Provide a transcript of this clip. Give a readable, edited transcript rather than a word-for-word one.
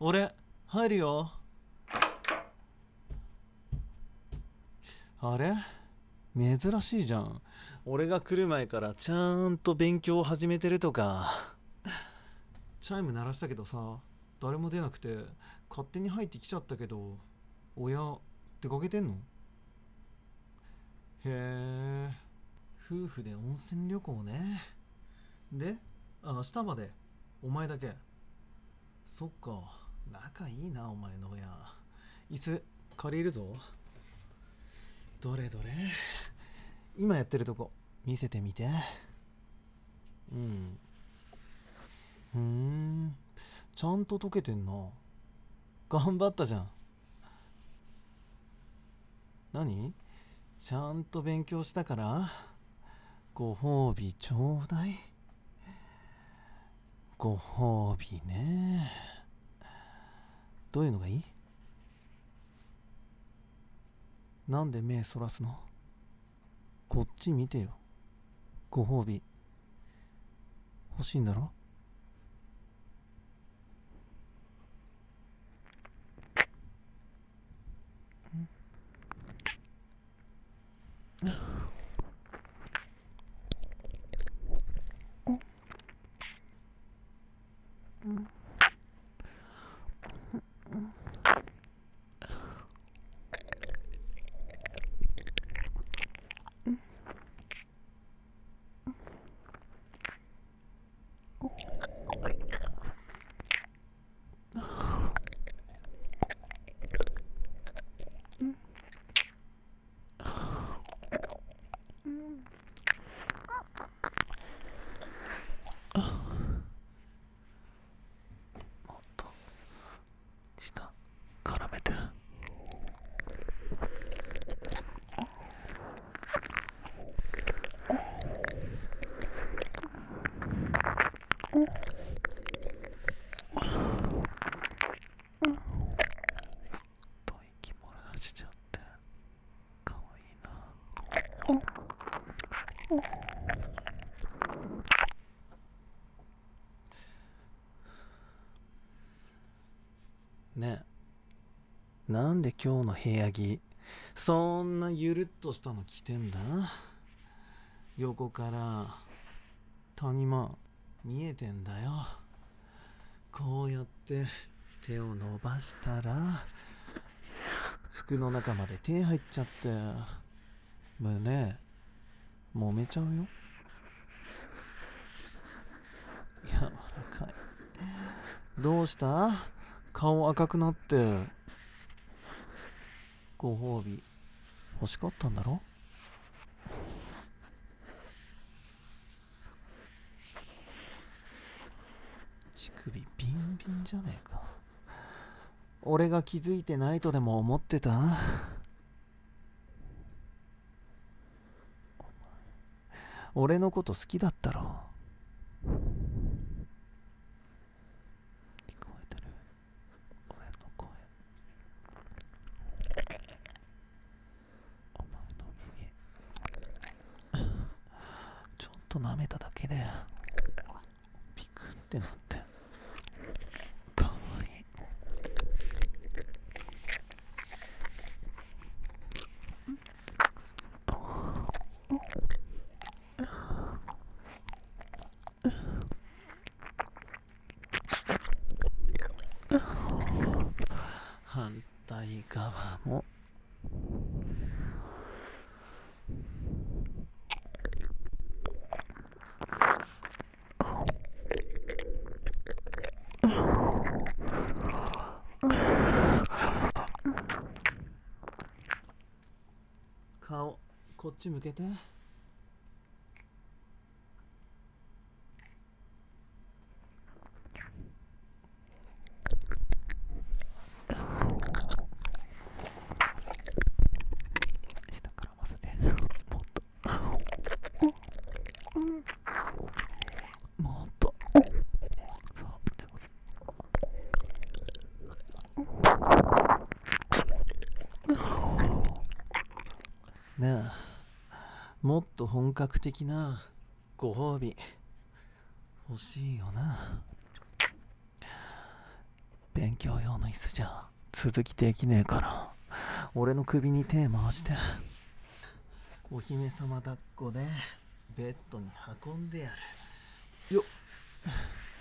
俺入るよ。あれ珍しいじゃん。俺が来る前からちゃんと勉強を始めてるとか。チャイム鳴らしたけどさ、誰も出なくて勝手に入ってきちゃったけど、親出かけてんの？へえ、夫婦で温泉旅行ね。で、明日までお前だけ？そっか、仲いいなお前の親。椅子借りるぞ。どれどれ、今やってるとこ見せてみて。うん、ふーん、ちゃんと解けてんな。頑張ったじゃん。何？ちゃんと勉強したからご褒美ちょうだい。ご褒美ね。どういうのがいい？なんで目そらすの？こっち見てよ。ご褒美欲しいんだろ？もっと舌絡めて。と息漏らしちゃってかわいいな。ねえ、なんで今日の部屋着そんなゆるっとしたの着てんだ？横から谷間見えてんだよ。こうやって手を伸ばしたら服の中まで手入っちゃって胸揉めちゃうよ。柔らかい。どうした？顔赤くなって。ご褒美欲しかったんだろ？乳首ビンビンじゃねえか。俺が気づいてないとでも思ってた？俺のこと好きだったろ？聞こえてる？俺の声。お前の耳ちょっと舐めただけでピクってなってかわいい。反対側も。顔こっち向けて。下からませて。もっともっと。そう上手。ねえ、もっと本格的なご褒美欲しいよな。ベ勉強用の椅子じゃ続きできねえから、俺の首に手回してお姫様抱っこでベッドに運んでやるよっ。